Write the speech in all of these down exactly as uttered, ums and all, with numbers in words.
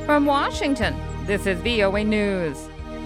From Washington, this is V O A News.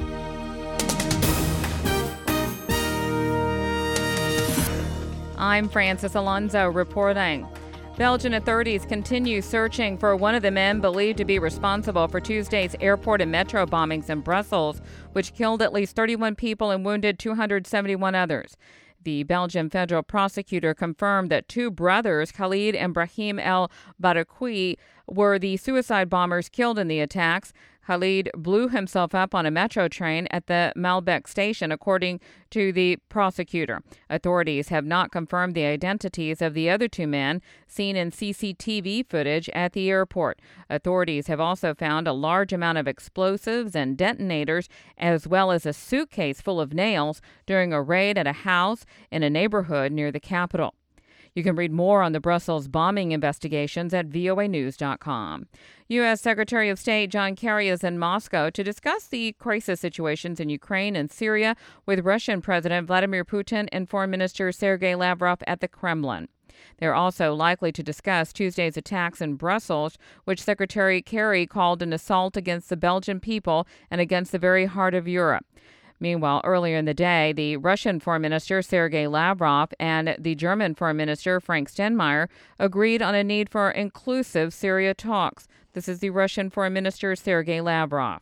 I'm Francis Alonso reporting. Belgian authorities continue searching for one of the men believed to be responsible for Tuesday's airport and metro bombings in Brussels, which killed at least thirty-one people and wounded two hundred seventy-one others. The Belgian federal prosecutor confirmed that two brothers, Khalid and Brahim El Barakwi, were the suicide bombers killed in the attacks. Khalid blew himself up on a metro train at the Malbec station, according to the prosecutor. Authorities have not confirmed the identities of the other two men seen in C C T V footage at the airport. Authorities have also found a large amount of explosives and detonators, as well as a suitcase full of nails during a raid at a house in a neighborhood near the capital. You can read more on the Brussels bombing investigations at V O A news dot com. U S. Secretary of State John Kerry is in Moscow to discuss the crisis situations in Ukraine and Syria with Russian President Vladimir Putin and Foreign Minister Sergei Lavrov at the Kremlin. They're also likely to discuss Tuesday's attacks in Brussels, which Secretary Kerry called an assault against the Belgian people and against the very heart of Europe. Meanwhile, earlier in the day, the Russian Foreign Minister Sergei Lavrov and the German Foreign Minister Frank Steinmeier agreed on a need for inclusive Syria talks. This is the Russian Foreign Minister Sergei Lavrov.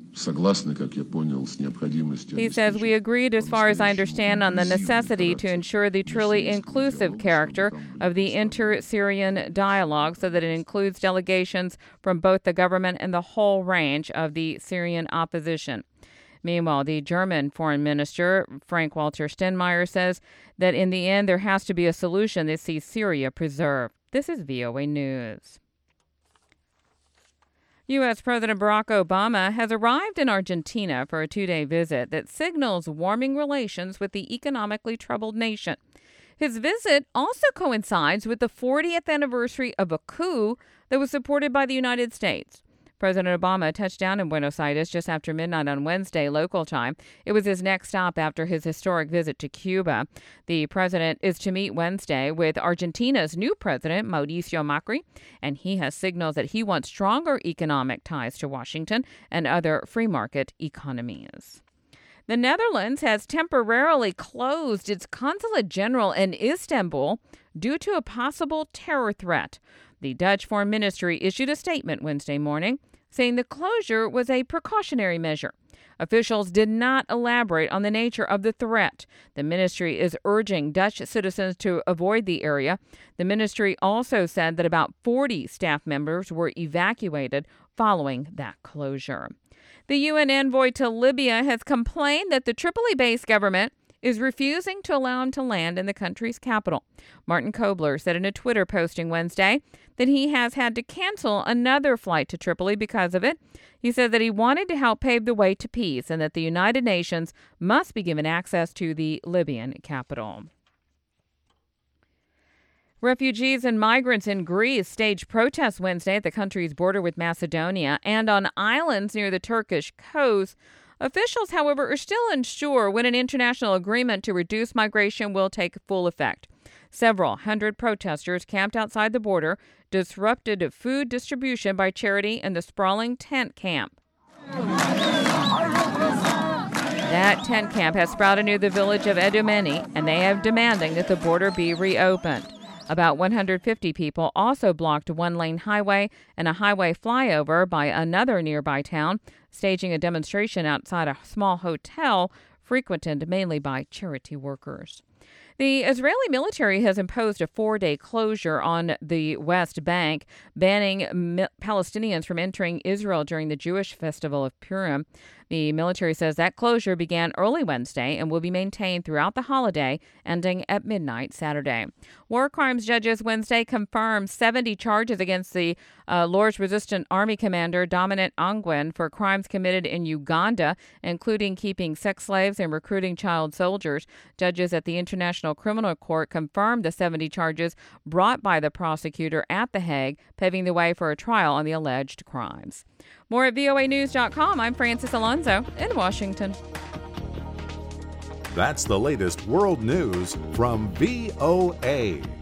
He says, "We agreed, as far as I understand, on the necessity to ensure the truly inclusive character of the inter-Syrian dialogue so that it includes delegations from both the government and the whole range of the Syrian opposition." Meanwhile, the German Foreign Minister, Frank-Walter Steinmeier, says that in the end there has to be a solution that sees Syria preserved. This is V O A News. U S. President Barack Obama has arrived in Argentina for a two-day visit that signals warming relations with the economically troubled nation. His visit also coincides with the fortieth anniversary of a coup that was supported by the United States. President Obama touched down in Buenos Aires just after midnight on Wednesday, local time. It was his next stop after his historic visit to Cuba. The president is to meet Wednesday with Argentina's new president, Mauricio Macri, and he has signals that he wants stronger economic ties to Washington and other free market economies. The Netherlands has temporarily closed its consulate general in Istanbul due to a possible terror threat. The Dutch Foreign Ministry issued a statement Wednesday morning saying the closure was a precautionary measure. Officials did not elaborate on the nature of the threat. The ministry is urging Dutch citizens to avoid the area. The ministry also said that about forty staff members were evacuated following that closure. The U N envoy to Libya has complained that the Tripoli-based government is refusing to allow him to land in the country's capital. Martin Kobler said in a Twitter posting Wednesday that he has had to cancel another flight to Tripoli because of it. He said that he wanted to help pave the way to peace and that the United Nations must be given access to the Libyan capital. Refugees and migrants in Greece staged protests Wednesday at the country's border with Macedonia and on islands near the Turkish coast. Officials, however, are still unsure when an international agreement to reduce migration will take full effect. Several hundred protesters camped outside the border, disrupted food distribution by charity in the sprawling tent camp. That tent camp has sprouted near the village of Edoumeni, and they are demanding that the border be reopened. About one hundred fifty people also blocked a one-lane highway and a highway flyover by another nearby town, staging a demonstration outside a small hotel frequented mainly by charity workers. The Israeli military has imposed a four-day closure on the West Bank, banning mi- Palestinians from entering Israel during the Jewish festival of Purim. The military says that closure began early Wednesday and will be maintained throughout the holiday, ending at midnight Saturday. War crimes judges Wednesday confirmed seventy charges against the uh, Lord's Resistance Army commander Dominic Ongwen for crimes committed in Uganda, including keeping sex slaves and recruiting child soldiers. Judges at the International Criminal Court confirmed the seventy charges brought by the prosecutor at The Hague, paving the way for a trial on the alleged crimes. More at V O A news dot com. I'm Francis Alonso in Washington. That's the latest world news from V O A.